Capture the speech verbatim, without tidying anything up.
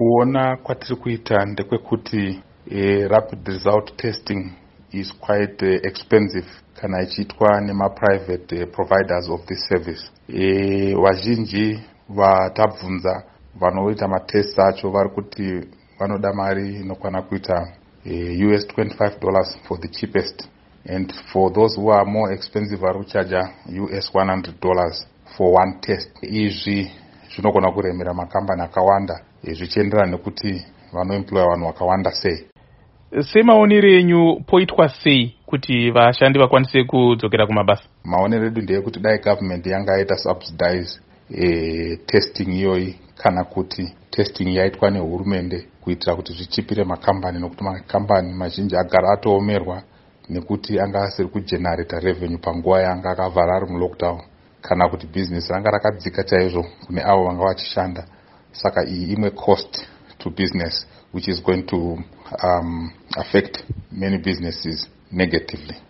Kuona kwatiri kuita ndekwekuti uh, rapid result testing is quite uh, expensive kana ichiitwa nema-private uh, providers of this service. Uh, vazhinji vatabvunza vanoita matests acho vari kuti vanoda mari inokwana kuita uh, U S twenty-five dollars for the cheapest, and for those who are more expensive vari kuchaja U S one hundred dollars for one test. Izvi zvinogona kuremera makambani akawanda zvichienderana nekuti vanoemploya vanhu vakawanda sei. Semaonero enyu poitwa sei kuti vashandi vakwanise kudzokera kumabasa? Maonero edu ndeyekuti dai government yangaita subsidize e, testing iyoyi kana kuti testing yaitwa nehurumende kuitira kuti zvichipire makambani, nokuti makambani mazhinji agara atoomerwa nekuti anga asiri kugenerate revenue panguva yanga akavhara ari mulockdown, kana kuti business ranga rakadzika chaizvo kune avo vanga vachishanda. Saka iyi imwe cost to business which is going to um, affect many businesses negatively.